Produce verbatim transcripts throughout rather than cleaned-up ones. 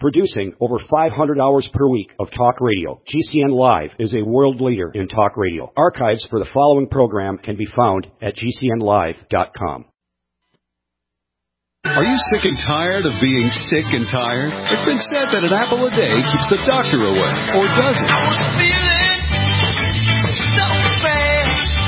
Producing over five hundred hours per week of talk radio, G C N Live is a world leader in talk radio. Archives for the following program can be found at G C N live dot com. Are you sick and tired of being sick and tired? It's been said that an apple a day keeps the doctor away, or does it? I was feeling so bad.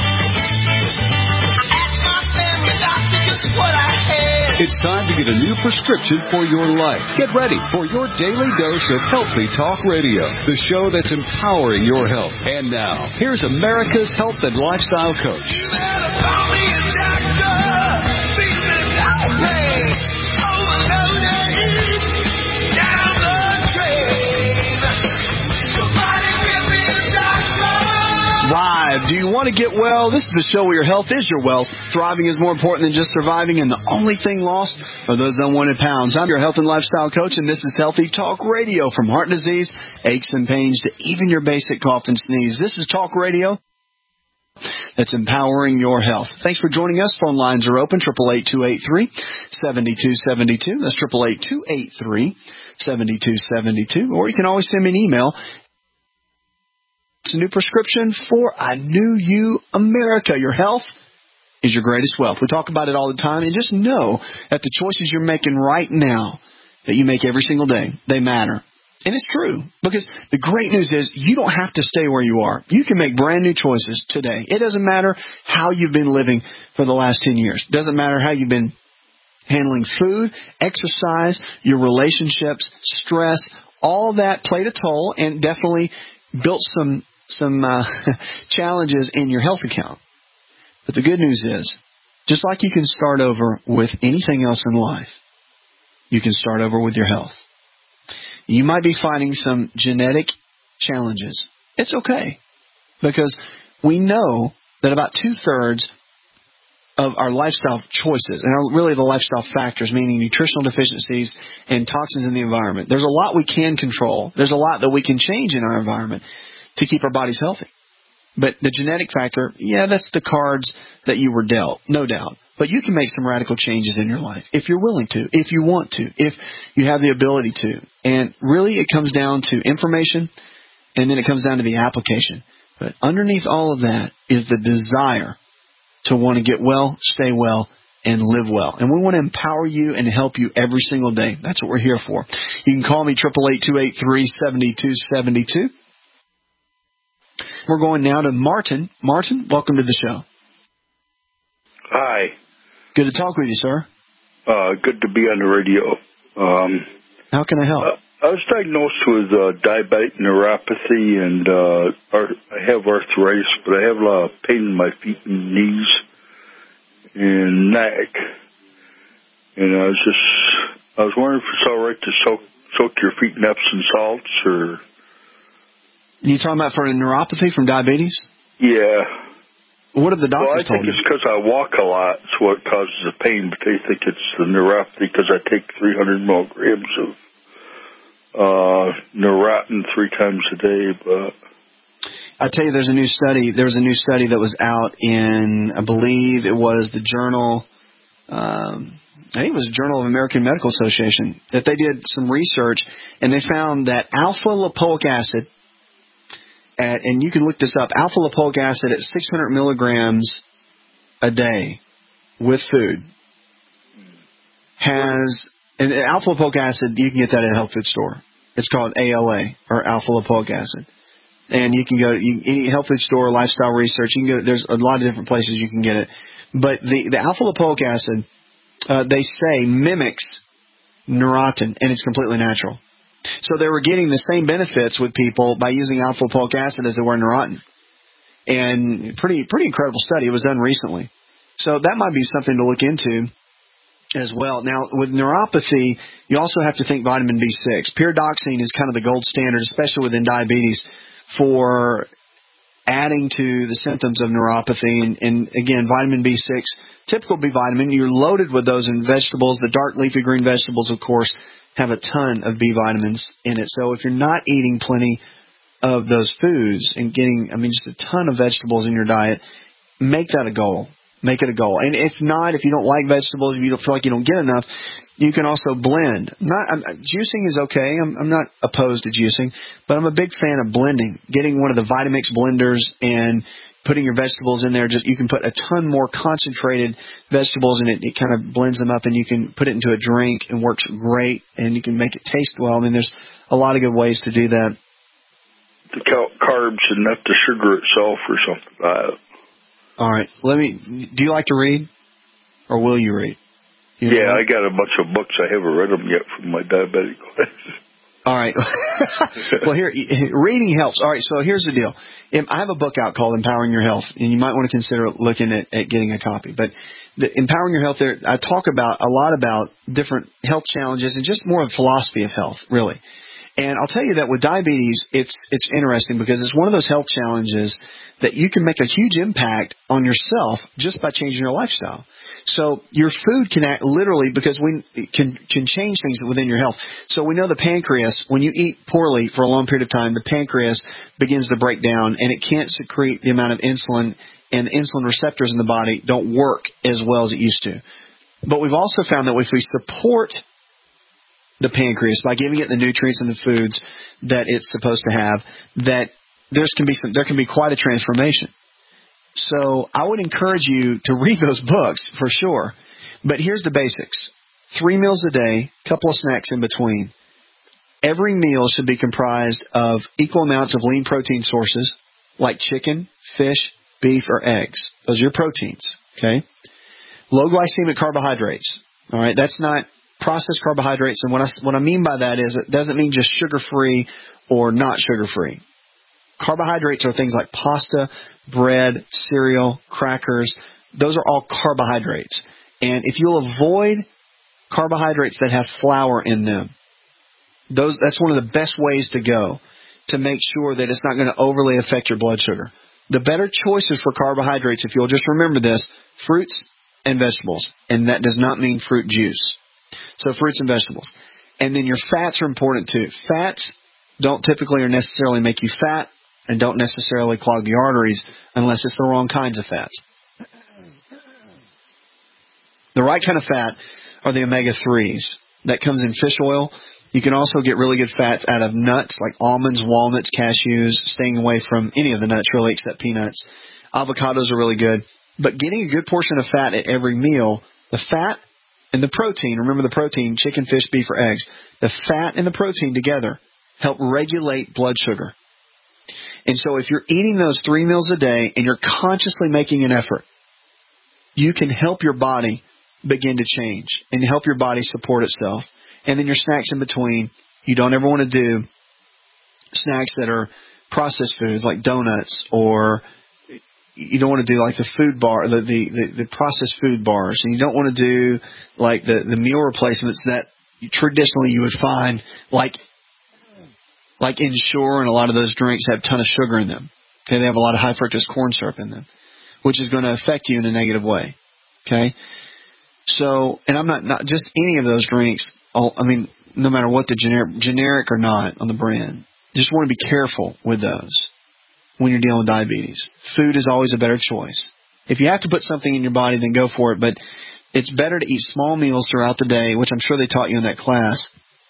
I asked my family doctor just what I had. It's time to get a new prescription for your life. Get ready for your daily dose of Healthy Talk Radio, the show that's empowering your health. And now, here's America's health and lifestyle coach. You better call me a doctor. Beat the doctor. Live. Do you want to get well? This is the show where your health is your wealth. Thriving is more important than just surviving, and the only thing lost are those unwanted pounds. I'm your health and lifestyle coach, and this is Healthy Talk Radio. From heart disease, aches and pains, to even your basic cough and sneeze. This is Talk Radio that's empowering your health. Thanks for joining us. Phone lines are open, eight eight eight, two eight three, seven two seven two. That's eight eight eight, two eight three, seven two seven two. Or you can always send me an email. It's a new prescription for a new you, America. Your health is your greatest wealth. We talk about it all the time, and just know that the choices you're making right now, that you make every single day, they matter. And it's true, because the great news is you don't have to stay where you are. You can make brand new choices today. It doesn't matter how you've been living for the last ten years. It doesn't matter how you've been handling food, exercise, your relationships, stress. All that played a toll and definitely built some some uh, challenges in your health account. But the good news is, just like you can start over with anything else in life, you can start over with your health. You might be finding some genetic challenges. It's okay, because we know that about two-thirds of our lifestyle choices, and really the lifestyle factors, meaning nutritional deficiencies and toxins in the environment, there's a lot we can control. There's a lot that we can change in our environment to keep our bodies healthy. But the genetic factor, yeah, that's the cards that you were dealt, no doubt. But you can make some radical changes in your life if you're willing to, if you want to, if you have the ability to. And really it comes down to information, and then it comes down to the application. But underneath all of that is the desire to want to get well, stay well, and live well. And we want to empower you and help you every single day. That's what we're here for. You can call me, eight eight eight, two eight three, seven two seven two. We're going now to Martin. Martin, welcome to the show. Hi. Good to talk with you, sir. Uh, good to be on the radio. Um, How can I help? Uh, I was diagnosed with uh, diabetic neuropathy, and uh, ar- I have arthritis, but I have a lot of pain in my feet and knees and neck. And I was just, I was wondering if it's all right to soak, soak your feet in Epsom salts, or... You talking about for a neuropathy from diabetes? Yeah. What have the doctors well, I told you? think it's because I walk a lot. It's what causes the pain, but they think it's the neuropathy because I take three hundred milligrams of uh, Neurontin three times a day. But I tell you, there's a new study. There was a new study that was out in, I believe it was the journal, um, I think it was the Journal of American Medical Association, that they did some research, and they found that alpha-lipoic acid, At, and you can look this up, alpha-lipoic acid at six hundred milligrams a day with food has, and alpha-lipoic acid, you can get that at a health food store. It's called A L A, or alpha-lipoic acid. And you can go to you, any health food store, lifestyle research, you can go, there's a lot of different places you can get it. But the, the alpha-lipoic acid, uh, they say, mimics Neurontin, and it's completely natural. So they were getting the same benefits with people by using alpha-lipoic acid as they were Neurontin. And pretty pretty incredible study. It was done recently. So that might be something to look into as well. Now, with neuropathy, you also have to think vitamin B six. Pyridoxine is kind of the gold standard, especially within diabetes, for adding to the symptoms of neuropathy. And, and again, vitamin B six, typical B vitamin, you're loaded with those in vegetables. The dark leafy green vegetables, of course, have a ton of B vitamins in it. So if you're not eating plenty of those foods and getting, I mean, just a ton of vegetables in your diet, make that a goal. Make it a goal. And if not, if you don't like vegetables, if you don't feel like you don't get enough, you can also blend. Not I'm, juicing is okay. I'm, I'm not opposed to juicing, but I'm a big fan of blending. Getting one of the Vitamix blenders and putting your vegetables in there. Just you can put a ton more concentrated vegetables, and it, it kind of blends them up, and you can put it into a drink and works great. And you can make it taste well. I mean, there's a lot of good ways to do that. The carbs and not the sugar itself or something like that. All right. Let me. Do you like to read, or will you read? You yeah, I got a bunch of books. I haven't read them yet from my diabetic class. All right. Well, here, reading helps. All right, so here's the deal. I have a book out called Empowering Your Health, and you might want to consider looking at, at getting a copy. But the Empowering Your Health, there, I talk about a lot about different health challenges and just more of philosophy of health, really. And I'll tell you that with diabetes, it's it's interesting because it's one of those health challenges that you can make a huge impact on yourself just by changing your lifestyle. So your food can act literally because we can can change things within your health. So we know the pancreas, when you eat poorly for a long period of time, the pancreas begins to break down and it can't secrete the amount of insulin, and the insulin receptors in the body don't work as well as it used to. But we've also found that if we support the pancreas by giving it the nutrients and the foods that it's supposed to have, that there's can be some, there can be quite a transformation. So I would encourage you to read those books for sure. But here's the basics. Three meals a day, couple of snacks in between. Every meal should be comprised of equal amounts of lean protein sources like chicken, fish, beef, or eggs. Those are your proteins, okay? Low glycemic carbohydrates. All right, that's not processed carbohydrates. And what I, what I mean by that is it doesn't mean just sugar-free or not sugar-free. Carbohydrates are things like pasta, bread, cereal, crackers. Those are all carbohydrates. And if you'll avoid carbohydrates that have flour in them, those that's one of the best ways to go to make sure that it's not going to overly affect your blood sugar. The better choices for carbohydrates, if you'll just remember this, fruits and vegetables. And that does not mean fruit juice. So fruits and vegetables. And then your fats are important too. Fats don't typically or necessarily make you fat, and don't necessarily clog the arteries unless it's the wrong kinds of fats. The right kind of fat are the omega threes. That comes in fish oil. You can also get really good fats out of nuts like almonds, walnuts, cashews, staying away from any of the nuts really except peanuts. Avocados are really good. But getting a good portion of fat at every meal, the fat and the protein, remember the protein, chicken, fish, beef, or eggs, the fat and the protein together help regulate blood sugar. And so if you're eating those three meals a day and you're consciously making an effort, you can help your body begin to change and help your body support itself. And then your snacks in between, you don't ever want to do snacks that are processed foods like donuts, or you don't want to do like the food bar, the, the, the, the processed food bars. And you don't want to do like the, the meal replacements that traditionally you would find like Like Ensure, and a lot of those drinks have a ton of sugar in them. Okay, they have a lot of high fructose corn syrup in them, which is going to affect you in a negative way. Okay, so, and I'm not, not just any of those drinks. I mean, no matter what the generic, generic or not on the brand, just want to be careful with those when you're dealing with diabetes. Food is always a better choice. If you have to put something in your body, then go for it. But it's better to eat small meals throughout the day, which I'm sure they taught you in that class.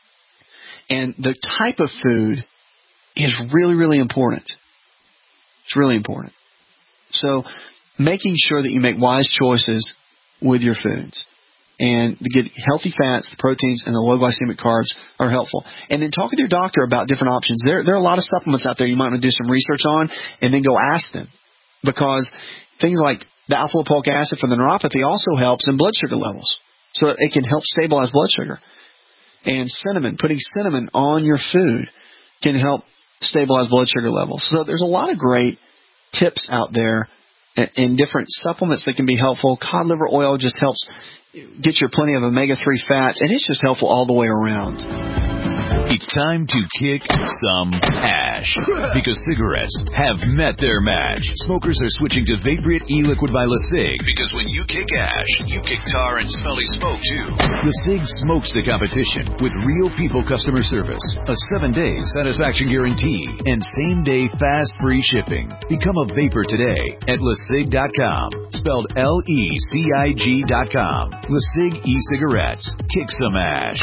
And the type of food is really, really important. It's really important. So making sure that you make wise choices with your foods. And to get healthy fats, the proteins, and the low glycemic carbs are helpful. And then talk with your doctor about different options. There, there are a lot of supplements out there you might want to do some research on, and then go ask them. Because things like the alpha-lipoic acid for the neuropathy also helps in blood sugar levels. So it can help stabilize blood sugar. And cinnamon, putting cinnamon on your food can help stabilize blood sugar levels. So there's a lot of great tips out there and different supplements that can be helpful. Cod liver oil just helps get you plenty of omega three fats, and it's just helpful all the way around. It's time to kick some ash because cigarettes have met their match. Smokers are switching to Vaporite e-liquid by LeSig because when you kick ash, you kick tar and smelly smoke too. LeSig smokes the competition with real people customer service, a seven-day satisfaction guarantee, and same-day fast free shipping. Become a vapor today at LeSig dot com, spelled L E C I G dot com. LeSig e-cigarettes. Kick some ash.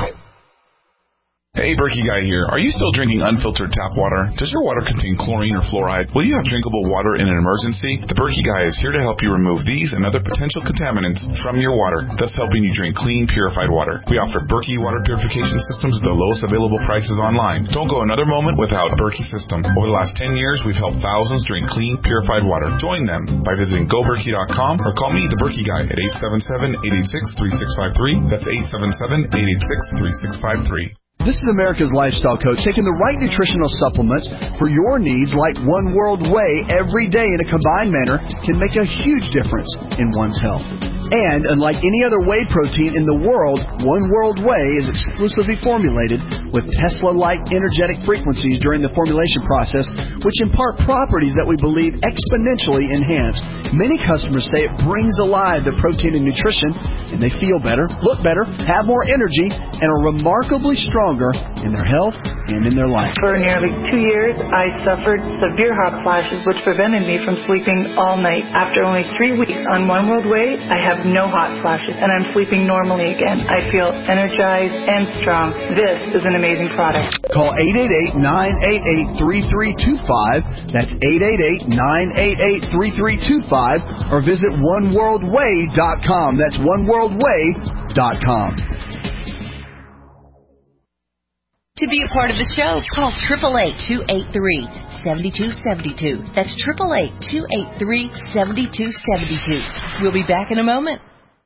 Hey, Berkey Guy here. Are you still drinking unfiltered tap water? Does your water contain chlorine or fluoride? Will you have drinkable water in an emergency? The Berkey Guy is here to help you remove these and other potential contaminants from your water, thus helping you drink clean, purified water. We offer Berkey water purification systems at the lowest available prices online. Don't go another moment without a Berkey system. Over the last ten years, we've helped thousands drink clean, purified water. Join them by visiting go berkey dot com or call me, the Berkey Guy, at eight seven seven, eight eight six, three six five three. That's eight seven seven, eight eight six, three six five three. This is America's Lifestyle Coach, taking the right nutritional supplements for your needs, like One World Whey, every day in a combined manner can make a huge difference in one's health. And unlike any other whey protein in the world, One World Whey is exclusively formulated with Tesla-like energetic frequencies during the formulation process, which impart properties that we believe exponentially enhance. Many customers say it brings alive the protein and nutrition, and they feel better, look better, have more energy, and are remarkably stronger in their health and in their life. For nearly two years, I suffered severe hot flashes, which prevented me from sleeping all night. After only three weeks on One World Whey, I have no hot flashes, and I'm sleeping normally again. I feel energized and strong. This is an amazing product. Call eight eight eight, nine eight eight, three three two five. That's eight eight eight, nine eight eight, three three two five, or visit one world whey dot com. That's one world whey dot com. To be a part of the show, call eight eight eight, two eight three, seven two seven two. That's eight eight eight, two eight three, seven two seven two. We'll be back in a moment.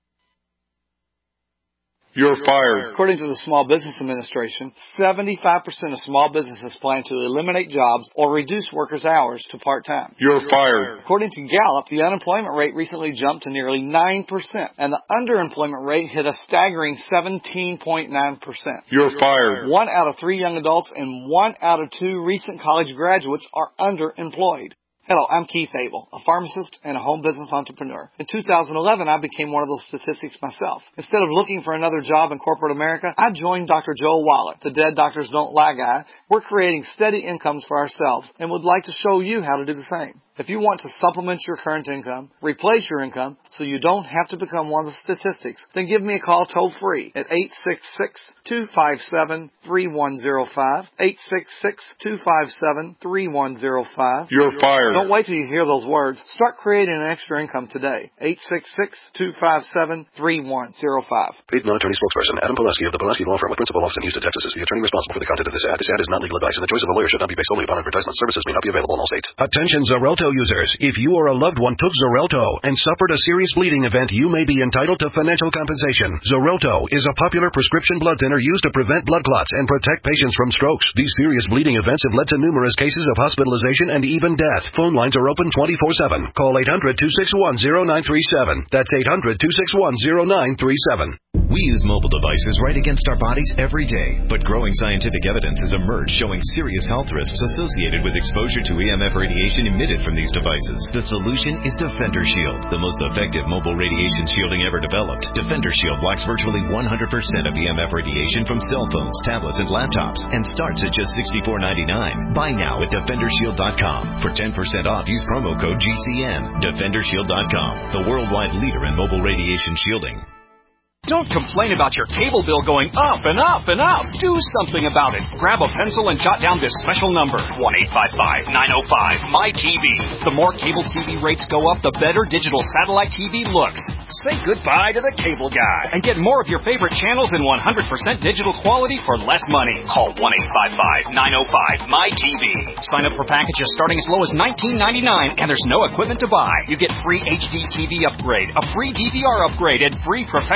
You're fired. According to the Small Business Administration, seventy-five percent of small businesses plan to eliminate jobs or reduce workers' hours to part-time. You're fired. According to Gallup, the unemployment rate recently jumped to nearly nine percent, and the underemployment rate hit a staggering seventeen point nine percent. You're fired. One out of three young adults and one out of two recent college graduates are underemployed. Hello, I'm Keith Abel, a pharmacist and a home business entrepreneur. In two thousand eleven, I became one of those statistics myself. Instead of looking for another job in corporate America, I joined Doctor Joel Wallach, the Dead Doctors Don't Lie guy. We're creating steady incomes for ourselves and would like to show you how to do the same. If you want to supplement your current income, replace your income, so you don't have to become one of the statistics, then give me a call toll-free at eight six six, two five seven, three one zero five, eight six six, two five seven, three one zero five. You're fired. Don't wait till you hear those words. Start creating an extra income today. eight six six, two five seven, three one zero five. Paid non-attorney spokesperson Adam Pulaski of the Pulaski Law Firm with principal office in Houston, Texas is the attorney responsible for the content of this ad. This ad is not legal advice, and the choice of a lawyer should not be based solely upon advertisement. Services may not be available in all states. Attention Xarelto users. If you or a loved one took Xarelto and suffered a serious bleeding event, you may be entitled to financial compensation. Xarelto is a popular prescription blood thinner used to prevent blood clots and protect patients from strokes. These serious bleeding events have led to numerous cases of hospitalization and even death. Phone lines are open twenty-four seven. Call eight hundred, two six one, zero nine three seven. That's eight hundred, two six one, zero nine three seven. We use mobile devices right against our bodies every day, but growing scientific evidence has emerged showing serious health risks associated with exposure to E M F radiation emitted from these devices. The solution is Defender Shield, the most effective mobile radiation shielding ever developed. Defender Shield blocks virtually one hundred percent of E M F radiation from cell phones, tablets, and laptops, and starts at just sixty-four ninety-nine. Buy now at defender shield dot com. For ten percent off, use promo code G C N. defender shield dot com, the worldwide leader in mobile radiation shielding. Don't complain about your cable bill going up and up and up. Do something about it. Grab a pencil and jot down this special number, one eight five five, nine oh five, M Y T V. The more cable T V rates go up, the better digital satellite T V looks. Say goodbye to the cable guy and get more of your favorite channels in one hundred percent digital quality for less money. Call one eight five five, nine oh five, M Y T V. Sign up for packages starting as low as nineteen ninety-nine, and there's no equipment to buy. You get free H D T V upgrade, a free D V R upgrade, and free professional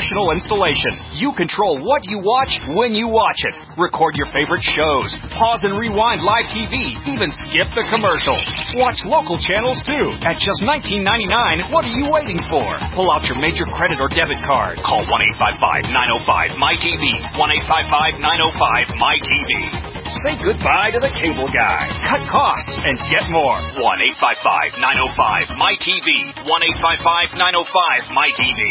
installation. You control what you watch when you watch it. Record your favorite shows. Pause and rewind live T V. Even skip the commercials. Watch local channels too. At just nineteen ninety-nine dollars, what are you waiting for? Pull out your major credit or debit card. Call one eight five five, nine oh five, M Y T V. one eight five five, nine oh five, M Y T V. Say goodbye to the cable guy. Cut costs and get more. one eight five five, nine oh five, M Y T V. one eight five five, nine oh five, M Y T V.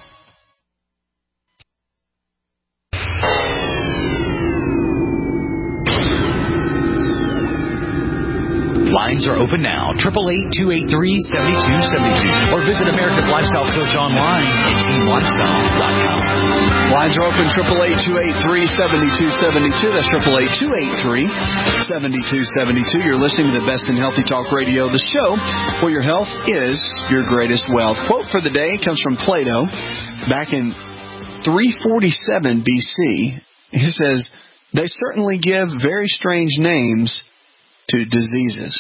Lines are open now. eight eight eight, two eight three, seven two seven two. Or visit America's Lifestyle Coach online at team lifestyle dot com. Lines are open. eight eight eight, two eight three, seven two seven two. That's eight eight eight, two eight three, seven two seven two. You're listening to the Best in Healthy Talk Radio, the show where your health is your greatest wealth. Quote for the day comes from Plato back in three forty-seven B C. He says, "They certainly give very strange names to diseases."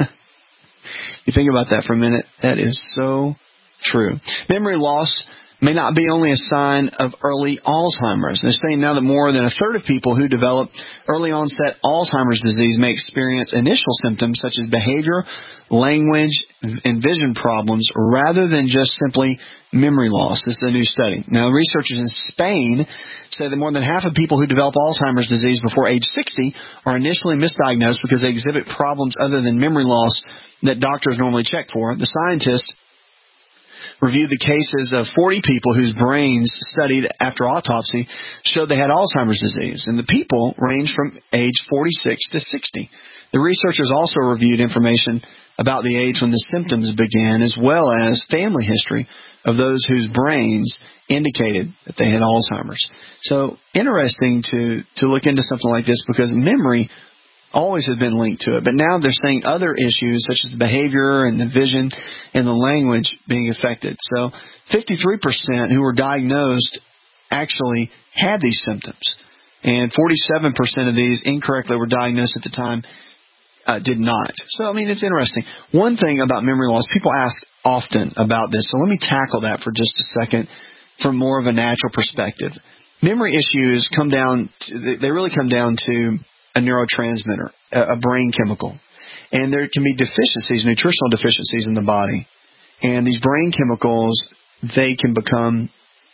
You think about that for a minute. That is so true. Memory loss may not be only a sign of early Alzheimer's. They're saying now that more than a third of people who develop early onset Alzheimer's disease may experience initial symptoms such as behavior, language, and vision problems rather than just simply memory loss. This is a new study. Now, researchers in Spain say that more than half of people who develop Alzheimer's disease before age sixty are initially misdiagnosed because they exhibit problems other than memory loss that doctors normally check for. The scientists reviewed the cases of forty people whose brains studied after autopsy showed they had Alzheimer's disease, and the people ranged from age forty-six to sixty. The researchers also reviewed information about the age when the symptoms began, as well as family history of those whose brains indicated that they had Alzheimer's. So interesting to, to look into something like this because memory always has been linked to it. But now they're saying other issues such as the behavior and the vision and the language being affected. So fifty-three percent who were diagnosed actually had these symptoms. And forty-seven percent of these incorrectly were diagnosed at the time uh, did not. So, I mean, it's interesting. One thing about memory loss, people ask often about this. So let me tackle that for just a second from more of a natural perspective. Memory issues come down to, they really come down to a neurotransmitter, a brain chemical. And there can be deficiencies, nutritional deficiencies in the body. And these brain chemicals, they can become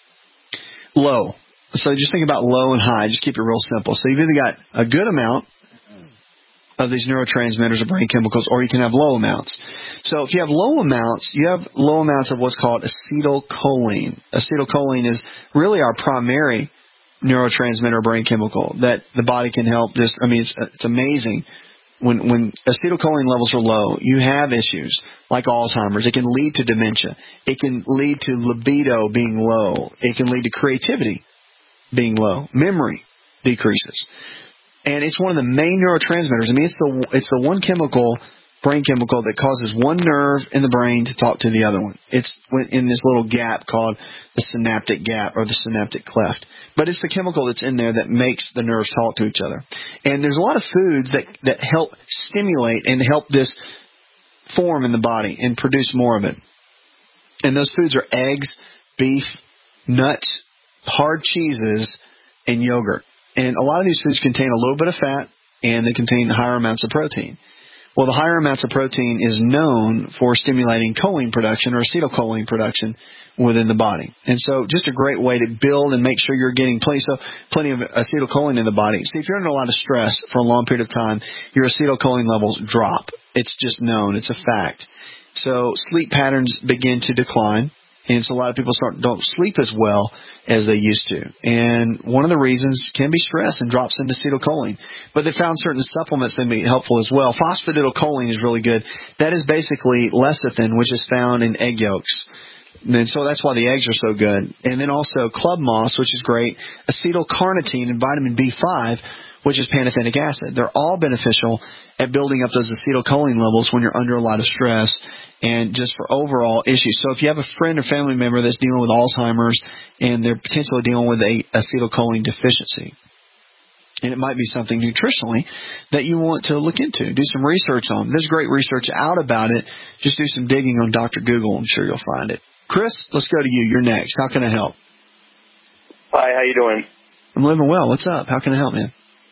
low. So just think about low and high. Just keep it real simple. So you've either got a good amount of these neurotransmitters or brain chemicals, or you can have low amounts. So if you have low amounts, you have low amounts of what's called acetylcholine. Acetylcholine is really our primary neurotransmitter brain chemical that the body can help. This, I mean, it's it's amazing. When when acetylcholine levels are low, you have issues like Alzheimer's. It can lead to dementia. It can lead to libido being low. It can lead to creativity being low. Memory decreases. And it's one of the main neurotransmitters. I mean, it's the it's the one chemical, brain chemical, that causes one nerve in the brain to talk to the other one. It's in this little gap called the synaptic gap or the synaptic cleft. But it's the chemical that's in there that makes the nerves talk to each other. And there's a lot of foods that, that help stimulate and help this form in the body and produce more of it. And those foods are eggs, beef, nuts, hard cheeses, and yogurt. And a lot of these foods contain a little bit of fat, and they contain higher amounts of protein. Well, the higher amounts of protein is known for stimulating choline production or acetylcholine production within the body. And so just a great way to build and make sure you're getting plenty, so plenty of acetylcholine in the body. See, if you're under a lot of stress for a long period of time, your acetylcholine levels drop. It's just known. It's a fact. So sleep patterns begin to decline. And so a lot of people start don't sleep as well as they used to. And one of the reasons can be stress and drops into acetylcholine. But they found certain supplements that can be helpful as well. Phosphatidylcholine is really good. That is basically lecithin, which is found in egg yolks. And so that's why the eggs are so good. And then also club moss, which is great, acetylcarnitine and vitamin B five, which is pantothenic acid. They're all beneficial at building up those acetylcholine levels when you're under a lot of stress and just for overall issues. So if you have a friend or family member that's dealing with Alzheimer's and they're potentially dealing with a acetylcholine deficiency, and it might be something nutritionally that you want to look into, do some research on. There's great research out about it. Just do some digging on Doctor Google. I'm sure you'll find it. Chris, let's go to you. You're next. How can I help? Hi, how you doing? I'm living well. What's up? How can I help, man?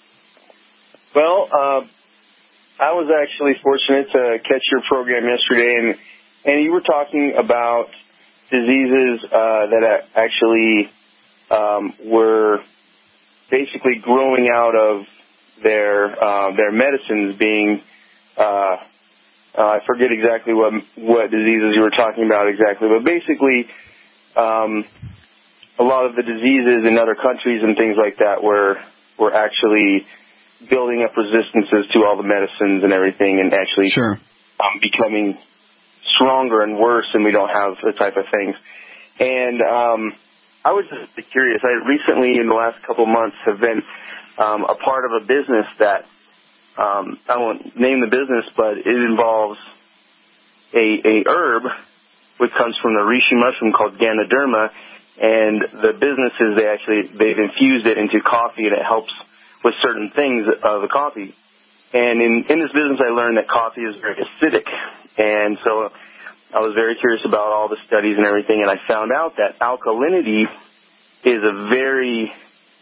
Well, uh, I was actually fortunate to catch your program yesterday, and and you were talking about diseases uh, that actually um, were basically growing out of their uh, their medicines being. Uh, uh, I forget exactly what what diseases you were talking about exactly, but basically, um, a lot of the diseases in other countries and things like that were were actually building up resistances to all the medicines and everything, and actually sure. um, becoming stronger and worse, and we don't have the type of things. And um, I was just curious. I recently, in the last couple of months, have been um, a part of a business that um, I won't name the business, but it involves a, a herb which comes from the reishi mushroom called Ganoderma, and the business is they actually they've infused it into coffee, and it helps with certain things of the coffee. And in, in this business, I learned that coffee is very acidic. And so I was very curious about all the studies and everything, and I found out that alkalinity is a very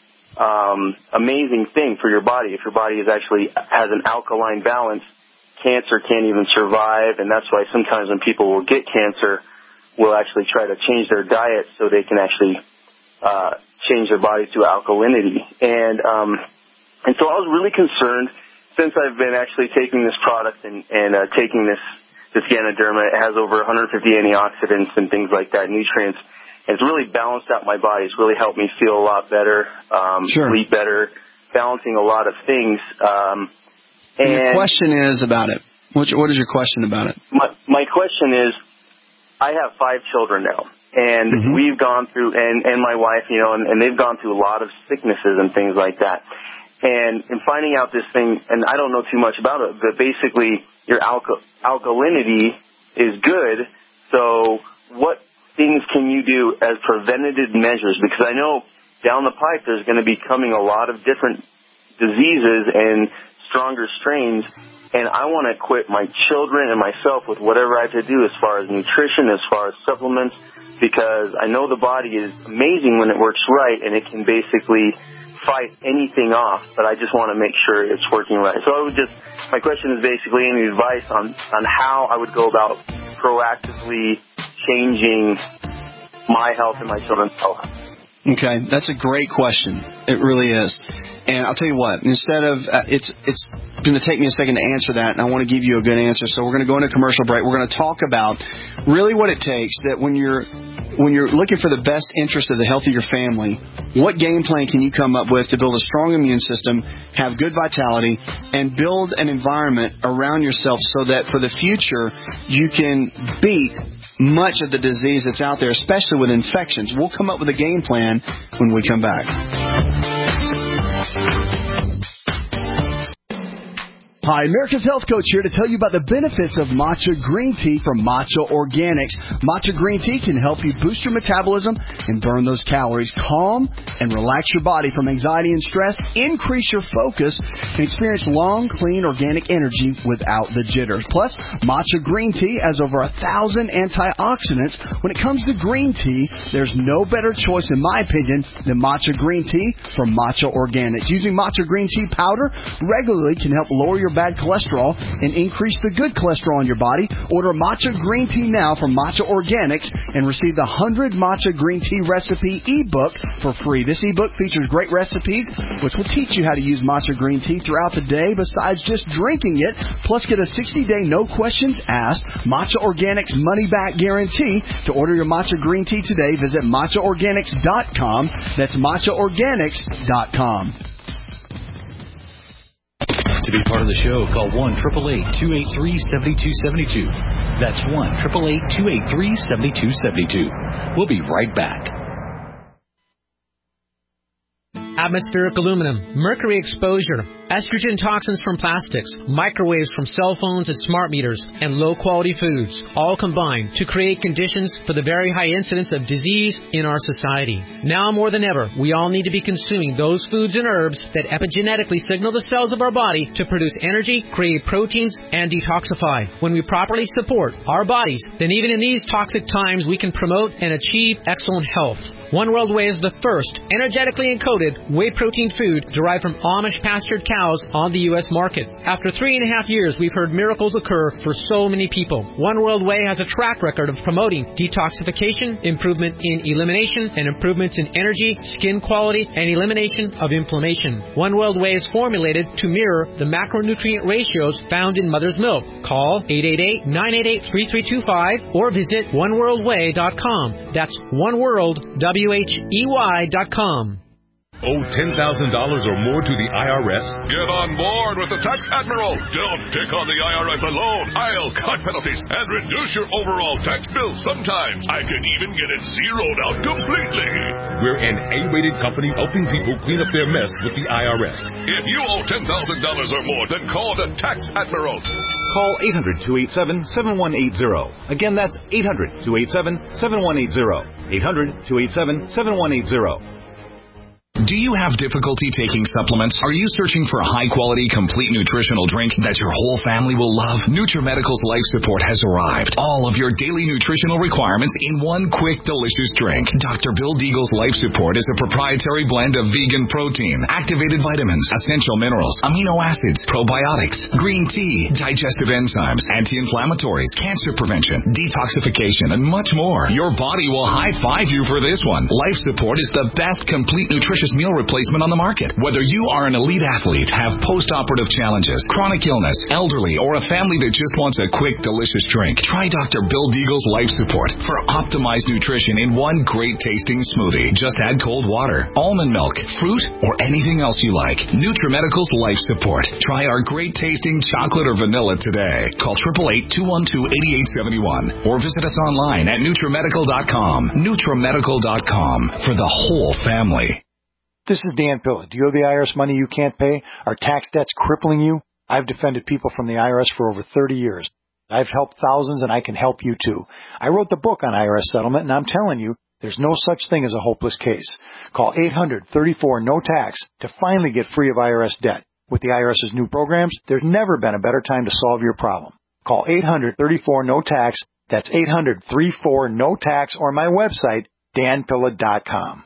um, amazing thing for your body. If your body is actually has an alkaline balance, cancer can't even survive, and that's why sometimes when people will get cancer, will actually try to change their diet so they can actually uh, change their body to alkalinity. And um, And so I was really concerned, since I've been actually taking this product and, and uh, taking this, this Ganoderma. It has over one hundred fifty antioxidants and things like that, nutrients. And it's really balanced out my body. It's really helped me feel a lot better, um, sure. sleep better, balancing a lot of things. Um, and, and your question is about it. What, what is your question about it? My, my question is, I have five children now. And mm-hmm. we've gone through, and, and my wife, you know, and, and they've gone through a lot of sicknesses and things like that. And in finding out this thing, and I don't know too much about it, but basically your alka- alkalinity is good. So what things can you do as preventative measures? Because I know down the pipe there's going to be coming a lot of different diseases and stronger strains, and I want to equip my children and myself with whatever I have to do as far as nutrition, as far as supplements, because I know the body is amazing when it works right, and it can basically fight anything off, but I just want to make sure it's working right. So I would just, my question is basically any advice on, on how I would go about proactively changing my health and my children's health. Okay, that's a great question. It really is. And I'll tell you what, instead of, uh, it's it's going to take me a second to answer that, and I want to give you a good answer. So we're going to go into a commercial break. We're going to talk about really what it takes that when you're when you're looking for the best interest of the health of your family, what game plan can you come up with to build a strong immune system, have good vitality, and build an environment around yourself so that for the future you can beat much of the disease that's out there, especially with infections. We'll come up with a game plan when we come back. Hi, America's Health Coach here to tell you about the benefits of matcha green tea from Matcha Organics. Matcha green tea can help you boost your metabolism and burn those calories, calm and relax your body from anxiety and stress, increase your focus, and experience long, clean, organic energy without the jitters. Plus, matcha green tea has over a thousand antioxidants. When it comes to green tea, there's no better choice, in my opinion, than matcha green tea from Matcha Organics. Using matcha green tea powder regularly can help lower your bad cholesterol and increase the good cholesterol in your body. Order matcha green tea now from Matcha Organics and receive the one hundred Matcha Green Tea Recipe ebook for free. This ebook features great recipes which will teach you how to use matcha green tea throughout the day besides just drinking it. Plus, get a sixty-day no questions asked Matcha Organics money back guarantee. To order your matcha green tea today, visit matcha organics dot com. That's matcha organics dot com. To be part of the show, call one eight eight eight, two eight three, seven two seven two. That's one eight eight eight, two eight three, seven two seven two. We'll be right back. Atmospheric aluminum, mercury exposure, estrogen toxins from plastics, microwaves from cell phones and smart meters, and low-quality foods all combine to create conditions for the very high incidence of disease in our society. Now more than ever, we all need to be consuming those foods and herbs that epigenetically signal the cells of our body to produce energy, create proteins, and detoxify. When we properly support our bodies, then even in these toxic times, we can promote and achieve excellent health. One World Whey is the first energetically encoded whey protein food derived from Amish pastured cows on the U S market. After three and a half years, we've heard miracles occur for so many people. One World Whey has a track record of promoting detoxification, improvement in elimination, and improvements in energy, skin quality, and elimination of inflammation. One World Whey is formulated to mirror the macronutrient ratios found in mother's milk. Call eight eight eight, nine eight eight, three three two five or visit one world way dot com. That's oneworld, W H E Y dot com. Owe ten thousand dollars or more to the I R S? Get on board with the Tax Admiral. Don't pick on the I R S alone. I'll cut penalties and reduce your overall tax bill. Sometimes I can even get it zeroed out completely. We're an A-rated company helping people clean up their mess with the I R S. If you owe ten thousand dollars or more, then call the Tax Admiral. Call eight hundred, two eight seven, seven one eight zero. Again, that's eight hundred, two eight seven, seven one eight zero. eight hundred, two eight seven, seven one eight zero. Do you have difficulty taking supplements? Are you searching for a high-quality, complete nutritional drink that your whole family will love? NutriMedical's Life Support has arrived. All of your daily nutritional requirements in one quick, delicious drink. Doctor Bill Deagle's Life Support is a proprietary blend of vegan protein, activated vitamins, essential minerals, amino acids, probiotics, green tea, digestive enzymes, anti-inflammatories, cancer prevention, detoxification, and much more. Your body will high-five you for this one. Life Support is the best complete nutritious meal replacement on the market. Whether you are an elite athlete, have post-operative challenges, chronic illness, elderly, or a family that just wants a quick, delicious drink, try Doctor Bill Deagle's Life Support for optimized nutrition in one great-tasting smoothie. Just add cold water, almond milk, fruit, or anything else you like. NutriMedical's Life Support. Try our great-tasting chocolate or vanilla today. Call eight eight eight, two one two, eight eight seven one or visit us online at NutriMedical dot com. NutriMedical dot com for the whole family. This is Dan Pilla. Do you owe the I R S money you can't pay? Are tax debts crippling you? I've defended people from the I R S for over thirty years. I've helped thousands, and I can help you too. I wrote the book on I R S settlement, and I'm telling you, there's no such thing as a hopeless case. Call eight hundred, thirty-four, no tax to finally get free of I R S debt. With the IRS's new programs, there's never been a better time to solve your problem. Call eight hundred, thirty-four, no tax. That's eight hundred, thirty-four, no tax, or my website, dan pilla dot com.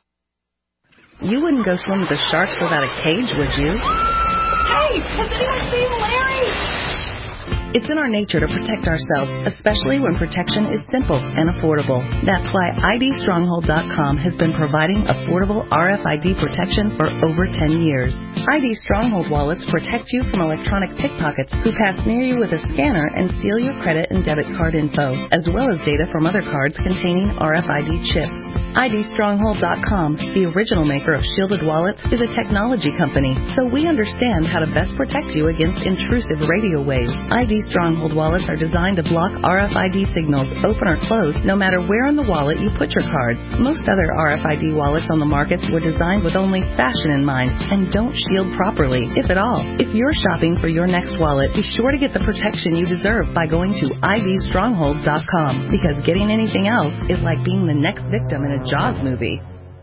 You wouldn't go swim with the sharks without a cage, would you? Hey, has anyone seen Larry? It's in our nature to protect ourselves, especially when protection is simple and affordable. That's why I D stronghold dot com has been providing affordable R F I D protection for over ten years. I D Stronghold wallets protect you from electronic pickpockets who pass near you with a scanner and steal your credit and debit card info, as well as data from other cards containing R F I D chips. I D stronghold dot com, the original maker of shielded wallets, is a technology company, so we understand how to best protect you against intrusive radio waves. I D Stronghold wallets are designed to block R F I D signals, open or close, no matter where in the wallet you put your cards. Most other R F I D wallets on the market were designed with only fashion in mind and don't shield properly, if at all. If you're shopping for your next wallet, be sure to get the protection you deserve by going to I D stronghold dot com, because getting anything else is like being the next victim in a Jaws movie.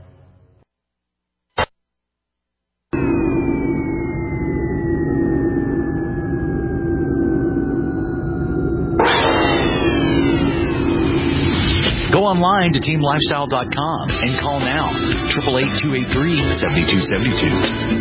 Go online to team lifestyle dot com and call now, eight eight eight, two eight three, seven two seven two.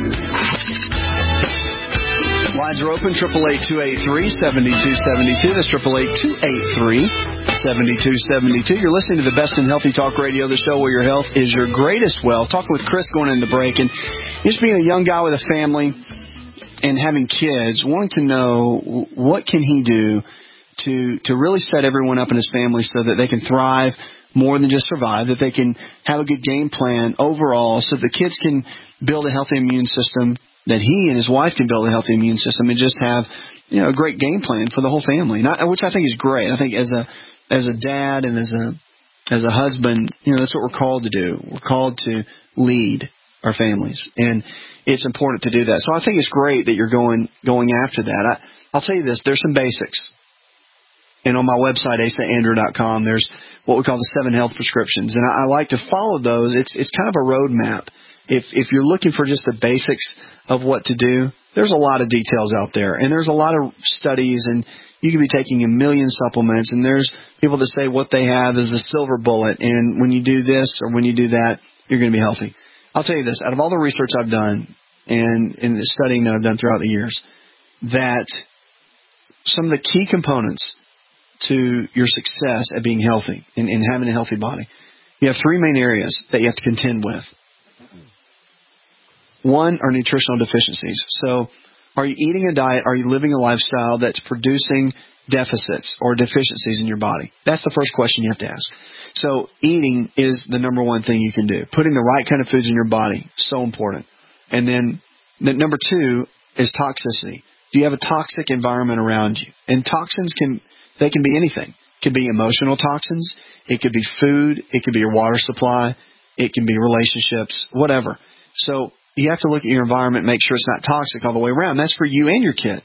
Lines are open, eight eight eight, two eight three, seven two seven two. That's eight eight eight, two eight three, seven two seven two. You're listening to the Best in Healthy Talk Radio, the show where your health is your greatest wealth. Talking with Chris going into break, and just being a young guy with a family and having kids, wanting to know what can he do to to really set everyone up in his family so that they can thrive more than just survive, that they can have a good game plan overall so the kids can build a healthy immune system, that he and his wife can build a healthy immune system and just have, you know, a great game plan for the whole family, Not, which I think is great. I think as a as a dad and as a as a husband, you know, that's what we're called to do. We're called to lead our families, and it's important to do that. So I think it's great that you're going going after that. I, I'll tell you this, there's some basics. And on my website, asa andrew dot com, there's what we call the seven health prescriptions. And I, I like to follow those. It's it's kind of a roadmap. If if you're looking for just the basics of what to do, there's a lot of details out there. And there's a lot of studies, and you could be taking a million supplements. And there's people that say what they have is the silver bullet. And when you do this or when you do that, you're going to be healthy. I'll tell you this, out of all the research I've done and in the studying that I've done throughout the years, that some of the key components to your success at being healthy and, and having a healthy body, you have three main areas that you have to contend with. One are nutritional deficiencies. So are you eating a diet, are you living a lifestyle that's producing deficits or deficiencies in your body? That's the first question you have to ask. So eating is the number one thing you can do. Putting the right kind of foods in your body, so important. And then the number two is toxicity. Do you have a toxic environment around you? And toxins can, they can be anything. It could be emotional toxins. It could be food. It could be your water supply. It can be relationships, whatever. So you have to look at your environment and make sure it's not toxic all the way around. That's for you and your kids.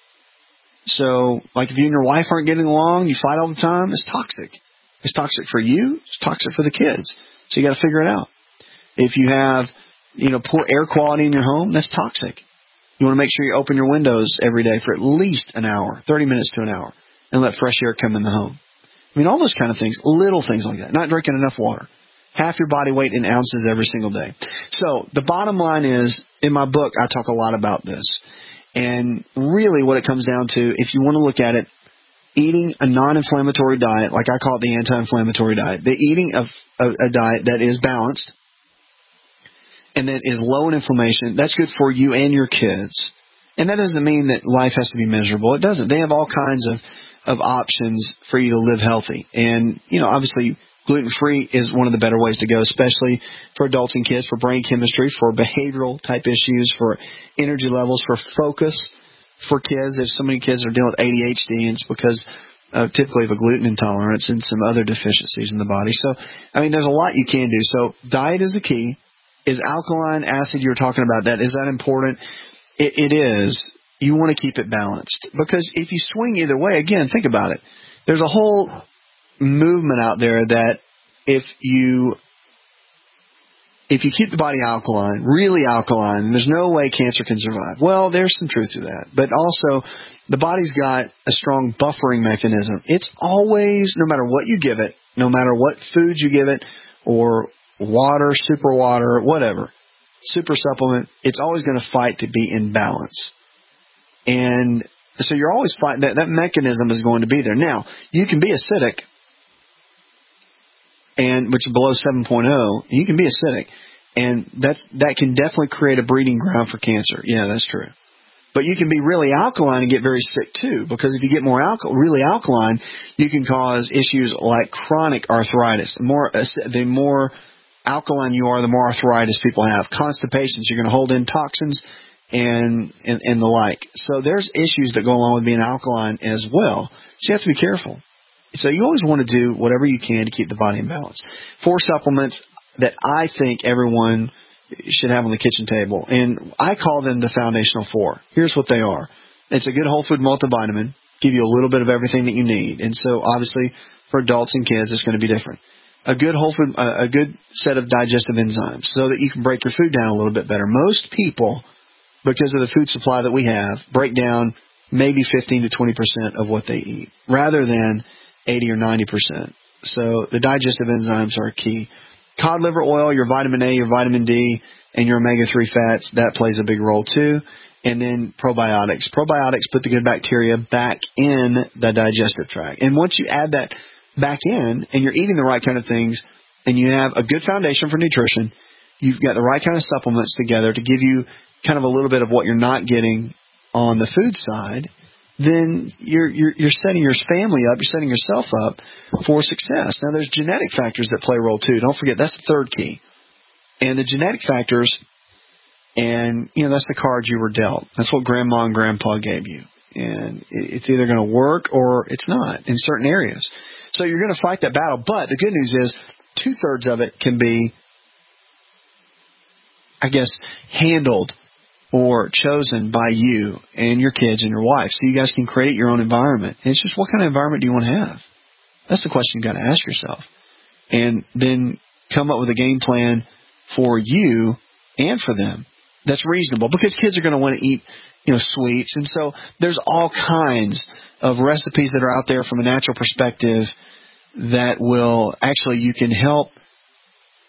So, like if you and your wife aren't getting along, you fight all the time, it's toxic. It's toxic for you. It's toxic for the kids. So you got to figure it out. If you have, you know, poor air quality in your home, that's toxic. You want to make sure you open your windows every day for at least an hour, thirty minutes to an hour, and let fresh air come in the home. I mean, all those kind of things, little things like that. Not drinking enough water. Half your body weight in ounces every single day. So the bottom line is, in my book, I talk a lot about this. And really what it comes down to, if you want to look at it, eating a non-inflammatory diet, like I call it the anti-inflammatory diet, the eating of a, a diet that is balanced and that is low in inflammation, that's good for you and your kids. And that doesn't mean that life has to be miserable. It doesn't. They have all kinds of, of options for you to live healthy. And, you know, obviously gluten-free is one of the better ways to go, especially for adults and kids, for brain chemistry, for behavioral type issues, for energy levels, for focus for kids. If so many kids are dealing with A D H D, it's because uh, typically of a gluten intolerance and some other deficiencies in the body. So, I mean, there's a lot you can do. So diet is the key. Is alkaline acid, you were talking about that, is that important? It, it is. You want to keep it balanced. Because if you swing either way, again, think about it. There's a whole movement out there that if you if you keep the body alkaline, really alkaline, there's no way cancer can survive. Well, there's some truth to that. But also, the body's got a strong buffering mechanism. It's always, no matter what you give it, no matter what food you give it, or water, super water, whatever, super supplement, it's always going to fight to be in balance. And so you're always fighting, that, that mechanism is going to be there. Now, you can be acidic, and which is below seven point oh, you can be acidic, and that's that can definitely create a breeding ground for cancer. Yeah, that's true. But you can be really alkaline and get very sick too, because if you get more alkal- really alkaline, you can cause issues like chronic arthritis. The more the more alkaline you are, the more arthritis people have. Constipations, you're going to hold in toxins and, and and the like. So there's issues that go along with being alkaline as well. So you have to be careful. So you always want to do whatever you can to keep the body in balance. Four supplements that I think everyone should have on the kitchen table, and I call them the foundational four. Here's what they are. It's a good whole food multivitamin, give you a little bit of everything that you need. And so obviously for adults and kids, it's going to be different. A good whole food, a good set of digestive enzymes so that you can break your food down a little bit better. Most people, because of the food supply that we have, break down maybe fifteen to twenty percent of what they eat rather than eighty or ninety percent. So the digestive enzymes are key. Cod liver oil, your vitamin A, your vitamin D, and your omega three fats, that plays a big role too. And then probiotics. Probiotics put the good bacteria back in the digestive tract. And once you add that back in and you're eating the right kind of things and you have a good foundation for nutrition, you've got the right kind of supplements together to give you kind of a little bit of what you're not getting on the food side, then you're, you're, you're setting your family up, you're setting yourself up for success. Now, there's genetic factors that play a role, too. Don't forget, that's the third key. And the genetic factors, and, you know, that's the cards you were dealt. That's what Grandma and Grandpa gave you. And it's either going to work or it's not in certain areas. So you're going to fight that battle. But the good news is two-thirds of it can be, I guess, handled or chosen by you and your kids and your wife, so you guys can create your own environment. And it's just, what kind of environment do you want to have? That's the question you got to ask yourself. And then come up with a game plan for you and for them that's reasonable, because kids are going to want to eat, you know, sweets. And so there's all kinds of recipes that are out there from a natural perspective that will actually, you can help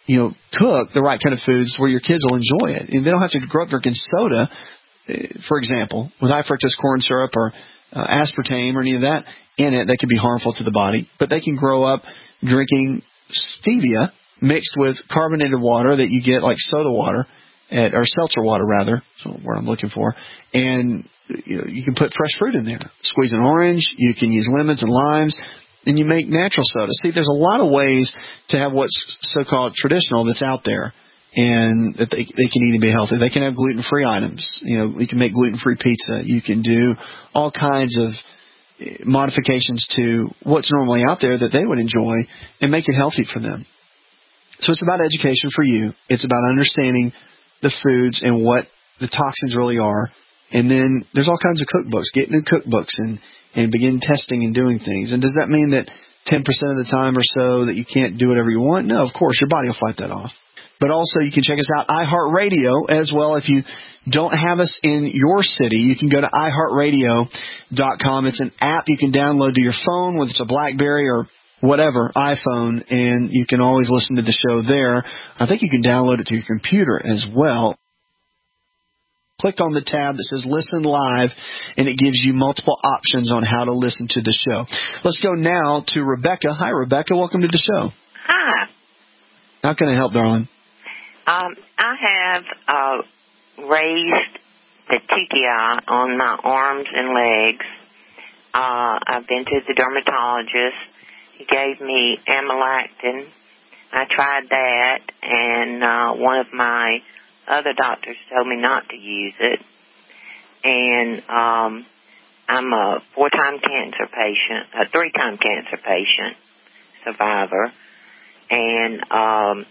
you know, cook the right kind of foods where your kids will enjoy it. And they don't have to grow up drinking soda, for example, with high fructose corn syrup or uh, aspartame or any of that in it that could be harmful to the body. But they can grow up drinking stevia mixed with carbonated water that you get like soda water, at, or seltzer water rather, that's what I'm looking for. And you know, you can put fresh fruit in there. Squeeze an orange. You can use lemons and limes. And you make natural soda. See, there's a lot of ways to have what's so-called traditional that's out there, and that they, they can eat and be healthy. They can have gluten-free items. You know, you can make gluten-free pizza. You can do all kinds of modifications to what's normally out there that they would enjoy and make it healthy for them. So it's about education for you. It's about understanding the foods and what the toxins really are. And then there's all kinds of cookbooks. Get new cookbooks and and begin testing and doing things. And does that mean that ten percent of the time or so that you can't do whatever you want? No, of course, your body will fight that off. But also you can check us out, iHeartRadio, as well. If you don't have us in your city, you can go to i heart radio dot com. It's an app you can download to your phone, whether it's a BlackBerry or whatever, iPhone, and you can always listen to the show there. I think you can download it to your computer as well. Click on the tab that says Listen Live, and it gives you multiple options on how to listen to the show. Let's go now to Rebecca. Hi, Rebecca. Welcome to the show. Hi. How can I help, darling? Um, I have uh, raised petechiae on my arms and legs. Uh, I've been to the dermatologist. He gave me amylactin. I tried that, and uh, one of my other doctors told me not to use it. And um, I'm a four-time cancer patient, a three-time cancer patient, survivor. And um,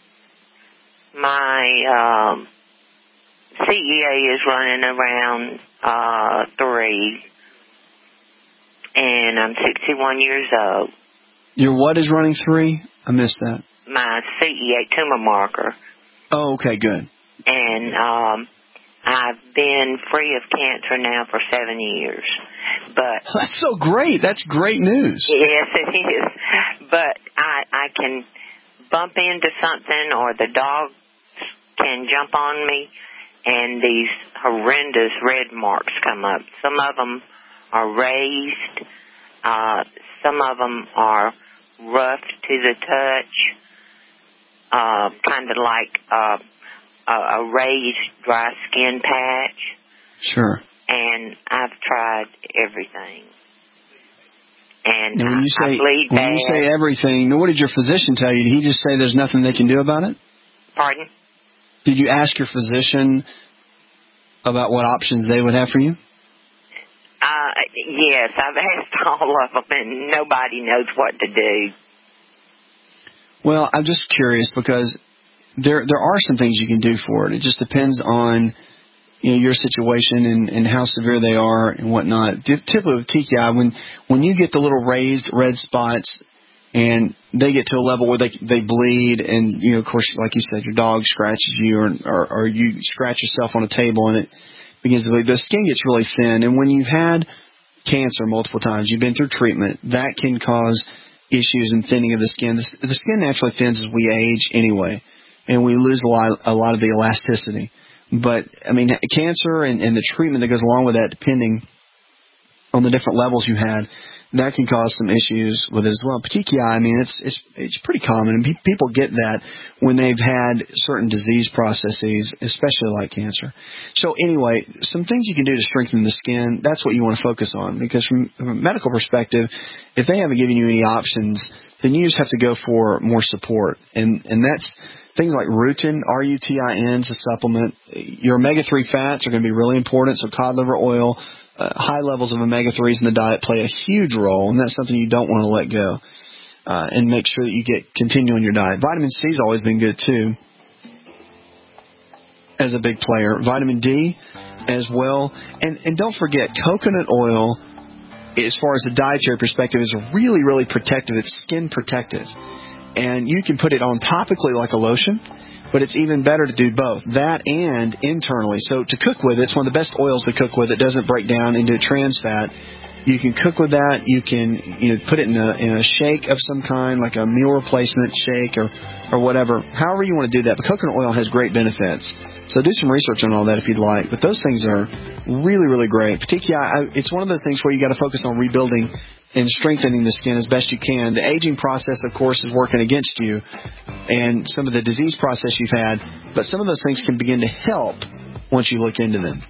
my um, C E A is running around uh, three, and I'm sixty-one years old. Your what is running three? I missed that. My C E A tumor marker. Oh, okay, good. And um, I've been free of cancer now for seven years. But that's so great. That's great news. Yes, it is. But I, I can bump into something, or the dogs can jump on me, and these horrendous red marks come up. Some of them are raised. Uh, some of them are rough to the touch, uh, kind of like uh, a, a raised dry skin patch. Sure. And I've tried everything. And now, when you I, say, I bleed when bad. you say everything, what did your physician tell you? Did he just say there's nothing they can do about it? Pardon? Did you ask your physician about what options they would have for you? Uh, yes, I've asked all of them, and nobody knows what to do. Well, I'm just curious because there there are some things you can do for it. It just depends on, you know, your situation and, and how severe they are and whatnot. Typically with petechiae, when when you get the little raised red spots and they get to a level where they they bleed, and you know, of course, like you said, your dog scratches you, or or, or you scratch yourself on a table and it begins to bleed. The skin gets really thin, and when you've had cancer multiple times, you've been through treatment, that can cause issues in thinning of the skin. The, the skin naturally thins as we age anyway, and we lose a lot a lot of the elasticity. But, I mean, cancer and, and the treatment that goes along with that, depending on the different levels you had, that can cause some issues with it as well. Petechiae, I mean, it's it's it's pretty common, and pe- people get that when they've had certain disease processes, especially like cancer. So anyway, some things you can do to strengthen the skin, that's what you want to focus on, because from, from a medical perspective, if they haven't given you any options, then you just have to go for more support, and and that's things like rutin, R U T I N, is a supplement. Your omega three fats are going to be really important, so cod liver oil, uh, high levels of omega threes in the diet play a huge role, and that's something you don't want to let go. Uh, and make sure that you get continue on your diet. Vitamin C has always been good, too, as a big player. Vitamin D as well. And, and don't forget, coconut oil, as far as a dietary perspective, is really, really protective. It's skin protective. And you can put it on topically like a lotion, but it's even better to do both, that and internally. So to cook with, it's one of the best oils to cook with. It doesn't break down into trans fat. You can cook with that. You can you know, put it in a, in a shake of some kind, like a meal replacement shake or, or whatever. However you want to do that. But coconut oil has great benefits. So do some research on all that if you'd like. But those things are really, really great. Petechiae, it's one of those things where you got to focus on rebuilding and strengthening the skin as best you can. The aging process, of course, is working against you and some of the disease process you've had. But some of those things can begin to help once you look into them.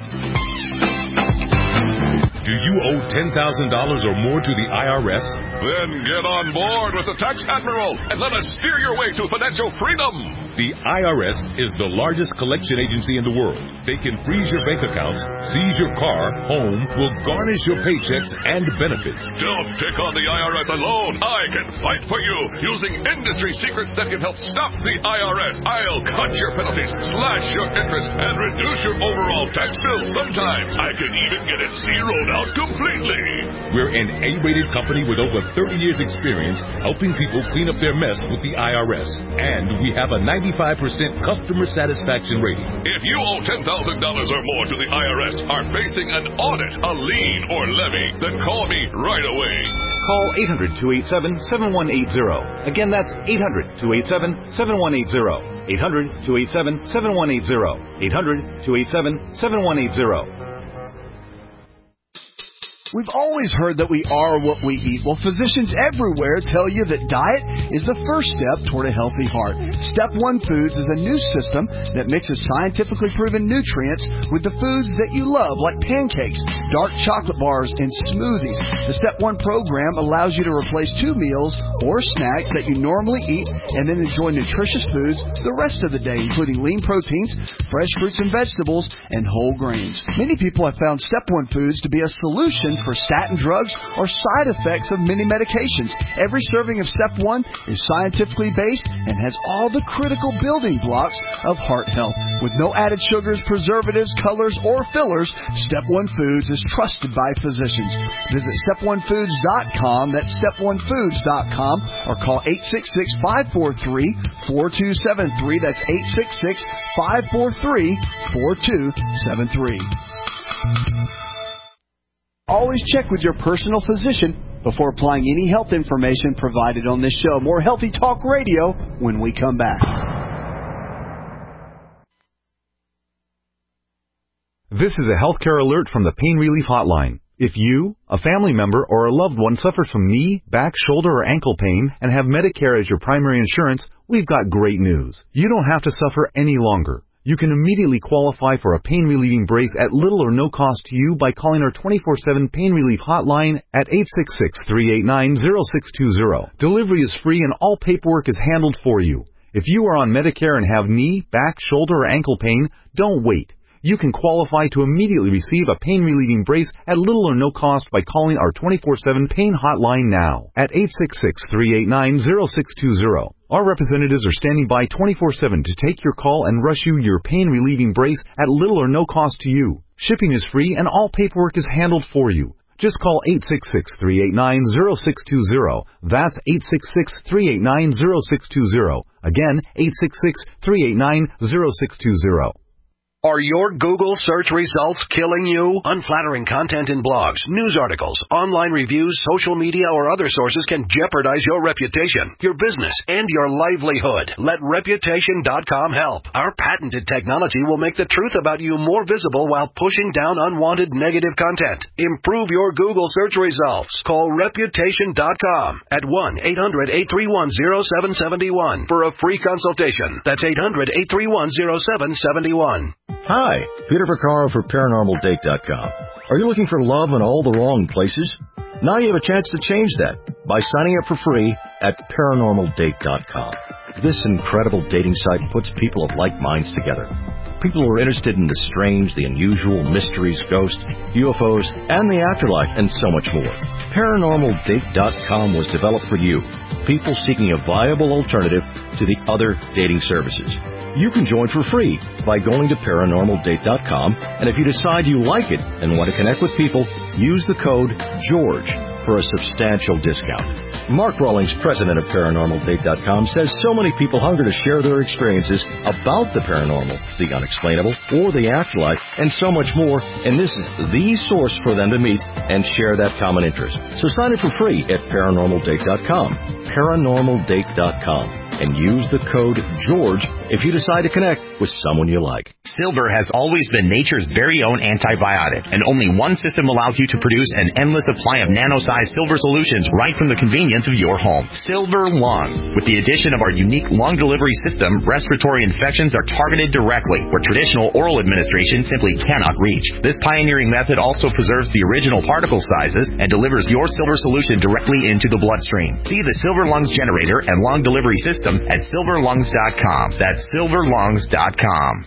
Do you owe ten thousand dollars or more to the I R S? Then get on board with the Tax Admiral and let us steer your way to financial freedom. The I R S is the largest collection agency in the world. They can freeze your bank accounts, seize your car, home, will garnish your paychecks and benefits. Don't take on the I R S alone. I can fight for you using industry secrets that can help stop the I R S. I'll cut your penalties, slash your interest, and reduce your overall tax bill. Sometimes I can even get it zeroed out completely. We're an A-rated company with over thirty years experience helping people clean up their mess with the I R S. And we have a ninety-five percent customer satisfaction rating. If you owe ten thousand dollars or more to the I R S, are facing an audit, a lien, or levy, then call me right away. Call eight hundred, two eight seven, seven one eight zero. Again, that's eight hundred, two eight seven, seven one eight zero. eight hundred, two eight seven, seven one eight zero. eight hundred, two eight seven, seven one eight zero. We've always heard that we are what we eat. Well, physicians everywhere tell you that diet is the first step toward a healthy heart. Step One Foods is a new system that mixes scientifically proven nutrients with the foods that you love, like pancakes, dark chocolate bars, and smoothies. The Step One program allows you to replace two meals or snacks that you normally eat and then enjoy nutritious foods the rest of the day, including lean proteins, fresh fruits and vegetables, and whole grains. Many people have found Step One Foods to be a solution for statin drugs or side effects of many medications. Every serving of Step One is scientifically based and has all the critical building blocks of heart health. With no added sugars, preservatives, colors, or fillers, Step One Foods is trusted by physicians. Visit step one foods dot com, that's step one foods dot com, or call eight six six, five four three, four two seven three. That's eight six six, five four three, four two seven three. Always check with your personal physician before applying any health information provided on this show. More Healthy Talk Radio when we come back. This is a healthcare alert from the Pain Relief Hotline. If you, a family member, or a loved one suffers from knee, back, shoulder, or ankle pain and have Medicare as your primary insurance, we've got great news. You don't have to suffer any longer. You can immediately qualify for a pain-relieving brace at little or no cost to you by calling our twenty-four seven Pain Relief Hotline at eight six six, three eight nine, zero six two zero. Delivery is free and all paperwork is handled for you. If you are on Medicare and have knee, back, shoulder, or ankle pain, don't wait. You can qualify to immediately receive a pain-relieving brace at little or no cost by calling our twenty-four seven Pain Hotline now at eight six six, three eight nine, zero six two zero. Our representatives are standing by twenty-four seven to take your call and rush you your pain-relieving brace at little or no cost to you. Shipping is free and all paperwork is handled for you. Just call eight six six, three eight nine, zero six two zero. That's eight six six, three eight nine, zero six two zero. Again, eight six six, three eight nine, zero six two zero. Are your Google search results killing you? Unflattering content in blogs, news articles, online reviews, social media, or other sources can jeopardize your reputation, your business, and your livelihood. Let Reputation dot com help. Our patented technology will make the truth about you more visible while pushing down unwanted negative content. Improve your Google search results. Call Reputation dot com at one eight hundred, eight three one, zero seven seven one for a free consultation. That's eight hundred, eight three one, zero seven seven one. Hi, Peter Vaccaro for Paranormal Date dot com. Are you looking for love in all the wrong places? Now you have a chance to change that by signing up for free at Paranormal Date dot com. This incredible dating site puts people of like minds together. People who are interested in the strange, the unusual, mysteries, ghosts, U F Os, and the afterlife, and so much more. Paranormal Date dot com was developed for you, people seeking a viable alternative to the other dating services. You can join for free by going to Paranormal Date dot com, and if you decide you like it and want to connect with people, use the code GEORGE for a substantial discount. Mark Rawlings, president of Paranormal Date dot com, says so many people hunger to share their experiences about the paranormal, the unexplainable, or the afterlife, and so much more, and this is the source for them to meet and share that common interest. So sign up for free at Paranormal Date dot com, Paranormal Date dot com, and use the code GEORGE if you decide to connect with someone you like. Silver has always been nature's very own antibiotic, and only one system allows you to produce an endless supply of nano-sized silver solutions right from the convenience of your home. Silver Lung. With the addition of our unique lung delivery system, respiratory infections are targeted directly, where traditional oral administration simply cannot reach. This pioneering method also preserves the original particle sizes and delivers your silver solution directly into the bloodstream. See the Silver Lungs generator and lung delivery system at silver lungs dot com. That's silver lungs dot com.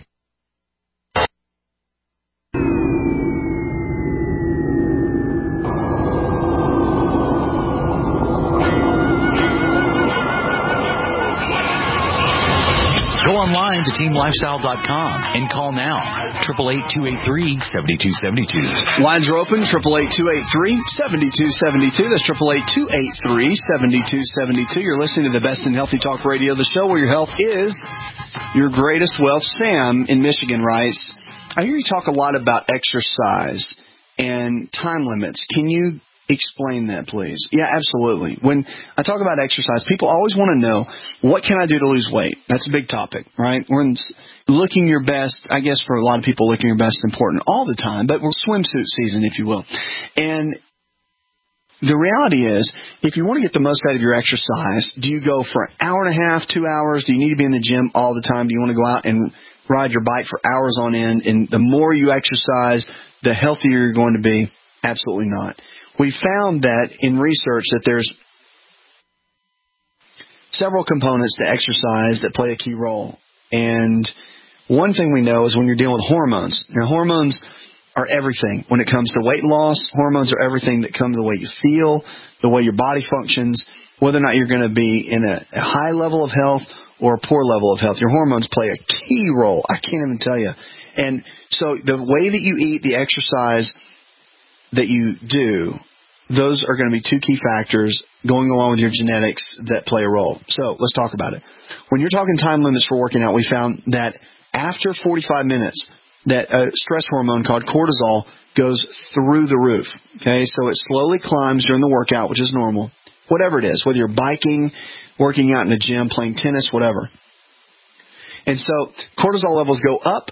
Go online to team lifestyle dot com and call now. eight eight eight, two eight three, seven two seven two. Lines are open. eight eight eight, two eight three, seven two seven two. That's eight eight eight, two eight three, seven two seven two. You're listening to the best in Healthy Talk Radio, the show where your health is your greatest wealth. Sam in Michigan writes, I hear you talk a lot about exercise and time limits. Can you explain that, please? Yeah, absolutely. When I talk about exercise, people always want to know, what can I do to lose weight? That's a big topic, right? We're looking your best. I guess for a lot of people, looking your best is important all the time, but we're swimsuit season, if you will. And the reality is, if you want to get the most out of your exercise, do you go for an hour and a half, two hours? Do you need to be in the gym all the time? Do you want to go out and ride your bike for hours on end? And the more you exercise, the healthier you're going to be? Absolutely not. We found that in research that there's several components to exercise that play a key role. And one thing we know is when you're dealing with hormones. Now, hormones are everything. When it comes to weight loss, hormones are everything that come to the way you feel, the way your body functions, whether or not you're going to be in a, a high level of health or a poor level of health. Your hormones play a key role. I can't even tell you. And so the way that you eat, the exercise that you do, those are going to be two key factors going along with your genetics that play a role. So let's talk about it. When you're talking time limits for working out, we found that after forty-five minutes, that a stress hormone called cortisol goes through the roof. Okay, so it slowly climbs during the workout, which is normal. Whatever it is, whether you're biking, working out in the gym, playing tennis, whatever. And so cortisol levels go up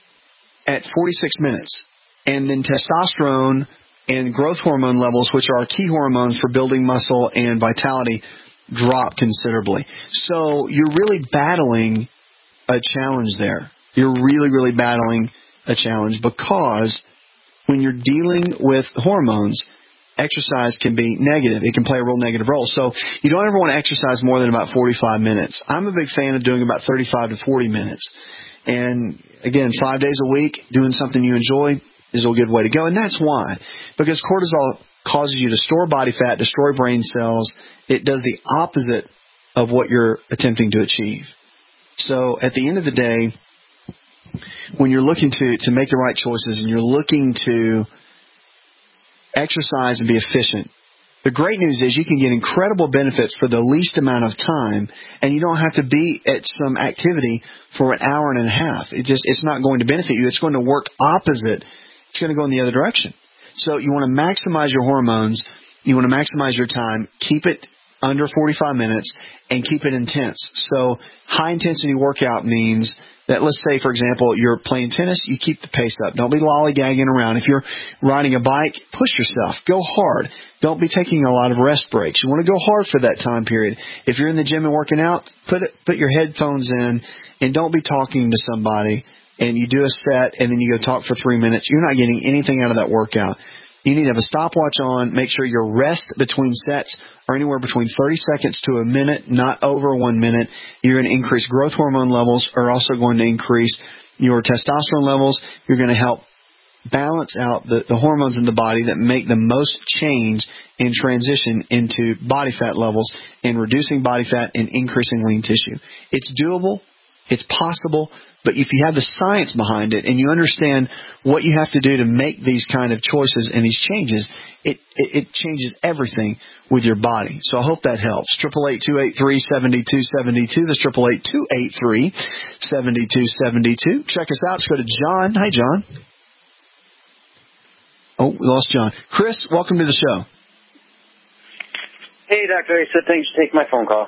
at forty-six minutes. And then testosterone and growth hormone levels, which are our key hormones for building muscle and vitality, drop considerably. So you're really battling a challenge there. You're really, really battling a challenge because when you're dealing with hormones, exercise can be negative. It can play a real negative role. So you don't ever want to exercise more than about forty-five minutes. I'm a big fan of doing about thirty-five to forty minutes. And again, five days a week, doing something you enjoy is a good way to go. And that's why. Because cortisol causes you to store body fat, destroy brain cells. It does the opposite of what you're attempting to achieve. So at the end of the day, when you're looking to, to make the right choices and you're looking to exercise and be efficient, the great news is you can get incredible benefits for the least amount of time, and you don't have to be at some activity for an hour and a half. It just it's not going to benefit you. It's going to work opposite. It's going to go in the other direction. So you want to maximize your hormones. You want to maximize your time. Keep it under forty-five minutes and keep it intense. So high-intensity workout means that, let's say, for example, you're playing tennis, you keep the pace up. Don't be lollygagging around. If you're riding a bike, push yourself. Go hard. Don't be taking a lot of rest breaks. You want to go hard for that time period. If you're in the gym and working out, put it, put your headphones in and don't be talking to somebody. And you do a set and then you go talk for three minutes. You're not getting anything out of that workout. You need to have a stopwatch on. Make sure your rest between sets are anywhere between thirty seconds to a minute, not over one minute. You're going to increase growth hormone levels, are also going to increase your testosterone levels. You're going to help balance out the, the hormones in the body that make the most change and transition into body fat levels and reducing body fat and increasing lean tissue. It's doable. It's possible, but if you have the science behind it and you understand what you have to do to make these kind of choices and these changes, it, it, it changes everything with your body. So I hope that helps. Triple eight two eight three seven two seven two. That's triple eight two eight three seven two seven two. Check us out. Let's go to John. Hi, John. Oh, we lost John. Chris, welcome to the show. Hey, Doctor Asa. Thanks for taking my phone call.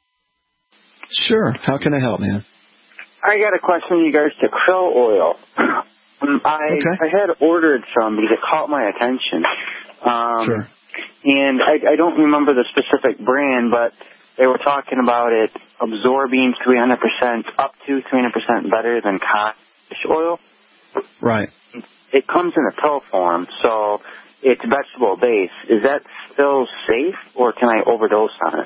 Sure. How can I help, man? I got a question in regards to krill oil. Um, I okay. I had ordered some because it caught my attention. Um, sure. And I, I don't remember the specific brand, but they were talking about it absorbing three hundred percent, up to three hundred percent better than codfish oil. Right. It comes in a pill form, so it's vegetable-based. Is that still safe, or can I overdose on it?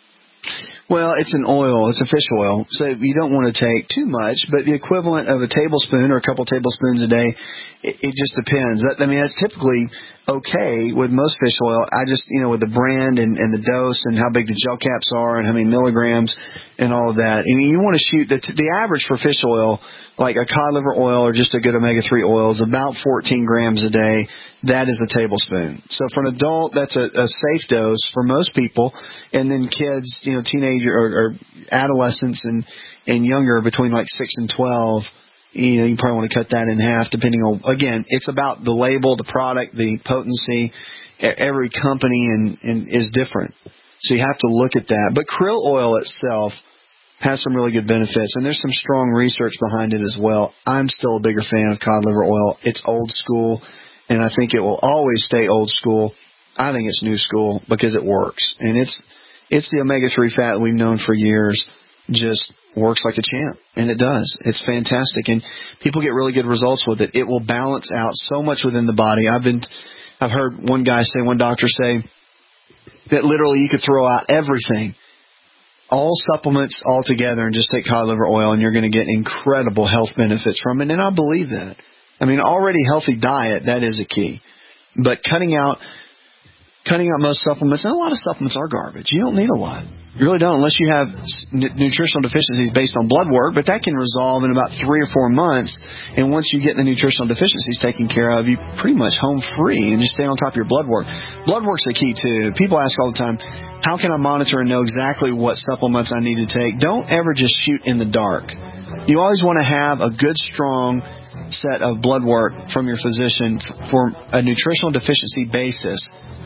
Well, it's an oil. It's a fish oil. So you don't want to take too much, but the equivalent of a tablespoon or a couple tablespoons a day, it, it just depends. That, I mean, that's typically okay with most fish oil. I just, you know, with the brand and, and the dose and how big the gel caps are and how many milligrams and all of that. I mean, you want to shoot, the, the average for fish oil, like a cod liver oil or just a good omega three oil, is about fourteen grams a day. That is a tablespoon. So for an adult, that's a, a safe dose for most people. And then kids, you know, teenager or, or adolescents and, and younger, between like six and twelve, you know, you probably want to cut that in half depending on, again, it's about the label, the product, the potency. Every company and, and is different. So you have to look at that. But krill oil itself has some really good benefits, and there's some strong research behind it as well. I'm still a bigger fan of cod liver oil. It's old school, and I think it will always stay old school. I think it's new school because it works. And it's it's the omega three fat that we've known for years, just works like a champ. And it does. It's fantastic. And people get really good results with it. It will balance out so much within the body. I've been, I've heard one guy say, one doctor say, that literally you could throw out everything, all supplements all together, and just take cod liver oil, and you're going to get incredible health benefits from it. And I believe that. I mean, already healthy diet, that is a key. But cutting out cutting out most supplements, and a lot of supplements are garbage. You don't need a lot. You really don't, unless you have n- nutritional deficiencies based on blood work, but that can resolve in about three or four months. And once you get the nutritional deficiencies taken care of, you pretty much home free and just stay on top of your blood work. Blood work's the key, too. People ask all the time, how can I monitor and know exactly what supplements I need to take? Don't ever just shoot in the dark. You always want to have a good, strong set of blood work from your physician for a nutritional deficiency basis.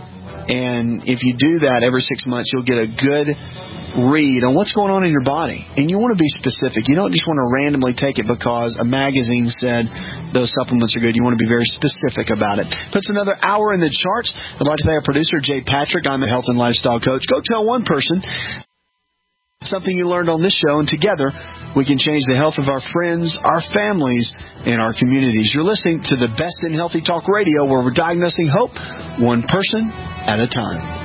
And if you do that every six months, you'll get a good read on what's going on in your body. And you want to be specific. You don't just want to randomly take it because a magazine said those supplements are good. You want to be very specific about it. Puts another hour in the charts. I'd like to thank our producer, Jay Patrick. I'm a health and lifestyle coach. Go tell one person something you learned on this show, and together we can change the health of our friends, our families, and our communities. You're listening to the best in Healthy Talk Radio, where we're diagnosing hope one person at a time.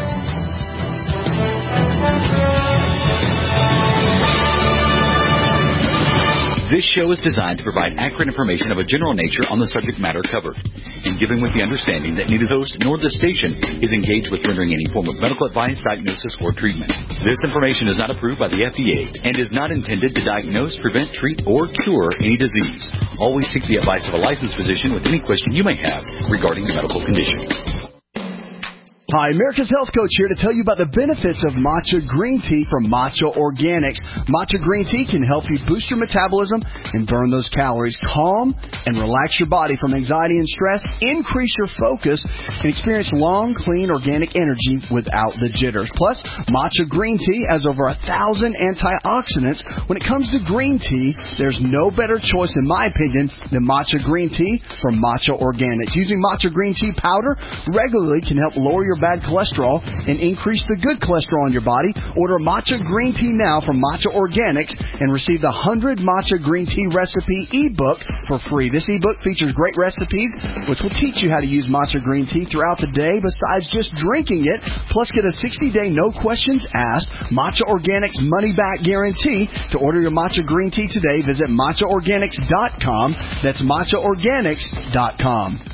This show is designed to provide accurate information of a general nature on the subject matter covered, and given with the understanding that neither the host nor the station is engaged with rendering any form of medical advice, diagnosis, or treatment. This information is not approved by the F D A and is not intended to diagnose, prevent, treat, or cure any disease. Always seek the advice of a licensed physician with any question you may have regarding a medical condition. Hi, America's Health Coach here to tell you about the benefits of matcha green tea from Matcha Organics. Matcha green tea can help you boost your metabolism and burn those calories, calm and relax your body from anxiety and stress, increase your focus, and experience long, clean, organic energy without the jitters. Plus, matcha green tea has over a thousand antioxidants. When it comes to green tea, there's no better choice, in my opinion, than matcha green tea from Matcha Organics. Using matcha green tea powder regularly can help lower your bad cholesterol and increase the good cholesterol in your body. Order matcha green tea now from Matcha Organics and receive the one hundred Matcha Green Tea Recipe ebook for free. This ebook features great recipes which will teach you how to use matcha green tea throughout the day besides just drinking it. Plus, get a sixty day no questions asked Matcha Organics money back guarantee. To order your matcha green tea today, visit matcha organics dot com. That's matcha organics dot com.